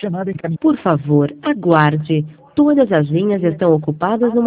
Por favor, aguarde. Todas as linhas estão ocupadas no